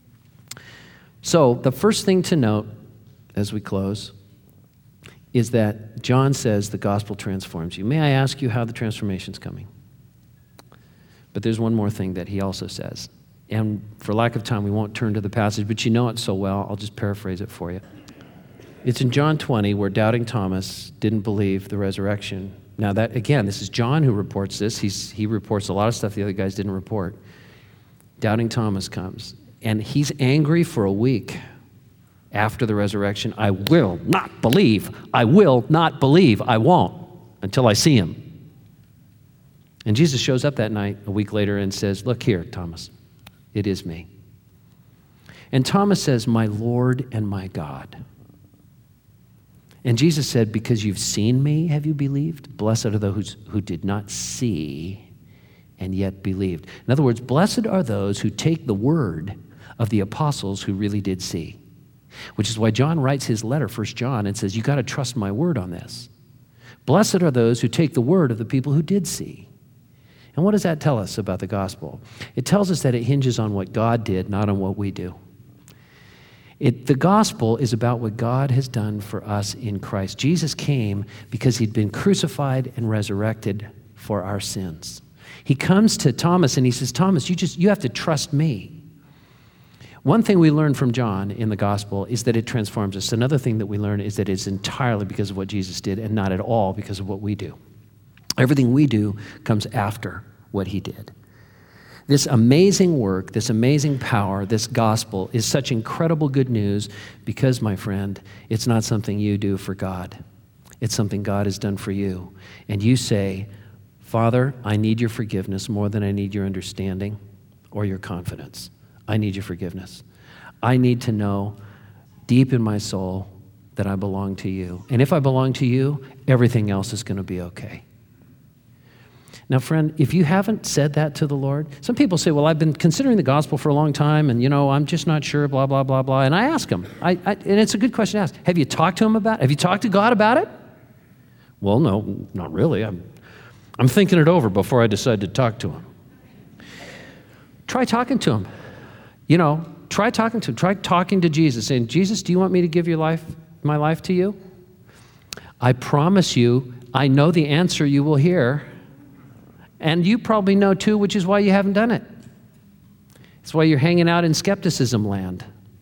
So the first thing to note as we close is that John says the gospel transforms you. May I ask you how the transformation's coming? But there's one more thing that he also says. And for lack of time, we won't turn to the passage, but you know it so well, I'll just paraphrase it for you. It's in John twenty where doubting Thomas didn't believe the resurrection. Now that, again, this is John who reports this. He's, he reports a lot of stuff the other guys didn't report. Doubting Thomas comes, and he's angry for a week after the resurrection. I will not believe. I will not believe. I won't until I see him. And Jesus shows up that night a week later and says, look here, Thomas, it is me. And Thomas says, my Lord and my God. And Jesus said, because you've seen me, have you believed? Blessed are those who did not see and yet believed. In other words, blessed are those who take the word of the apostles who really did see. Which is why John writes his letter, First John, and says, you got to trust my word on this. Blessed are those who take the word of the people who did see. And what does that tell us about the gospel? It tells us that it hinges on what God did, not on what we do. It, the gospel is about what God has done for us in Christ. Jesus came because he'd been crucified and resurrected for our sins. He comes to Thomas and he says, Thomas, you just you have to trust me. One thing we learn from John in the gospel is that it transforms us. Another thing that we learn is that it's entirely because of what Jesus did and not at all because of what we do. Everything we do comes after what he did. This amazing work, this amazing power, this gospel is such incredible good news because, my friend, it's not something you do for God. It's something God has done for you. And you say, Father, I need your forgiveness more than I need your understanding or your confidence. I need your forgiveness. I need to know deep in my soul that I belong to you. And if I belong to you, everything else is going to be okay. Now, friend, if you haven't said that to the Lord, some people say, well, I've been considering the gospel for a long time, and, you know, I'm just not sure, blah, blah, blah, blah. And I ask them, I, I, and it's a good question to ask, have you talked to him about it? Have you talked to God about it? Well, no, not really. I'm, I'm thinking it over before I decide to talk to him. Try talking to him. You know, try talking to him. Try talking to Jesus, saying, Jesus, do you want me to give your life, my life to you? I promise you, I know the answer you will hear. And you probably know too, which is why you haven't done it. It's why you're hanging out in skepticism land.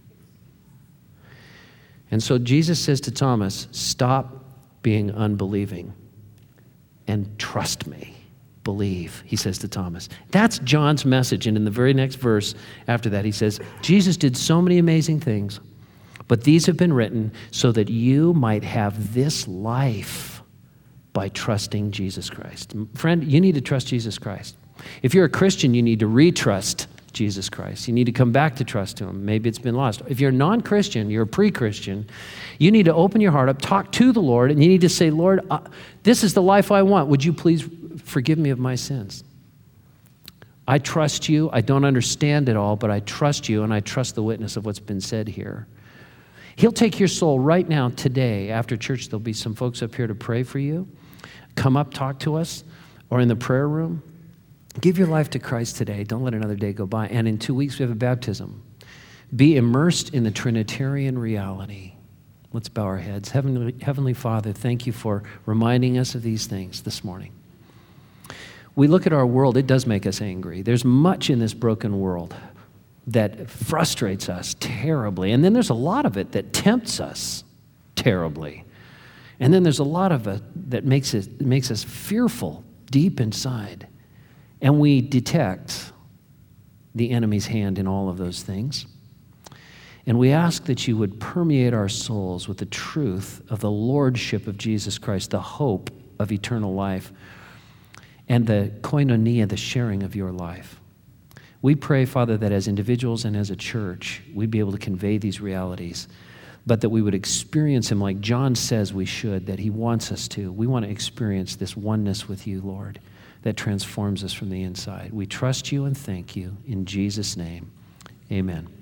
And so Jesus says to Thomas, stop being unbelieving and trust me. Believe, he says to Thomas. That's John's message. And in the very next verse after that, he says, Jesus did so many amazing things, but these have been written so that you might have this life by trusting Jesus Christ. Friend, you need to trust Jesus Christ. If you're a Christian, you need to retrust Jesus Christ. You need to come back to trust him. Maybe it's been lost. If you're a non-Christian, you're a pre-Christian, you need to open your heart up, talk to the Lord, and you need to say, Lord, uh, this is the life I want. Would you please forgive me of my sins? I trust you. I don't understand it all, but I trust you, and I trust the witness of what's been said here. He'll take your soul right now, today. After church, there'll be some folks up here to pray for you. Come up, talk to us, or in the prayer room. Give your life to Christ today. Don't let another day go by. And in two weeks, we have a baptism. Be immersed in the Trinitarian reality. Let's bow our heads. Heavenly, Heavenly Father, thank you for reminding us of these things this morning. We look at our world, it does make us angry. There's much in this broken world that frustrates us terribly. And then there's a lot of it that tempts us terribly. And then there's a lot of it that makes it makes us fearful deep inside. And we detect the enemy's hand in all of those things. And we ask that you would permeate our souls with the truth of the lordship of Jesus Christ, the hope of eternal life, and the koinonia, the sharing of your life. We pray, Father, that as individuals and as a church, we'd be able to convey these realities, but that we would experience him like John says we should, that he wants us to. We want to experience this oneness with you, Lord, that transforms us from the inside. We trust you and thank you. In Jesus' name, amen.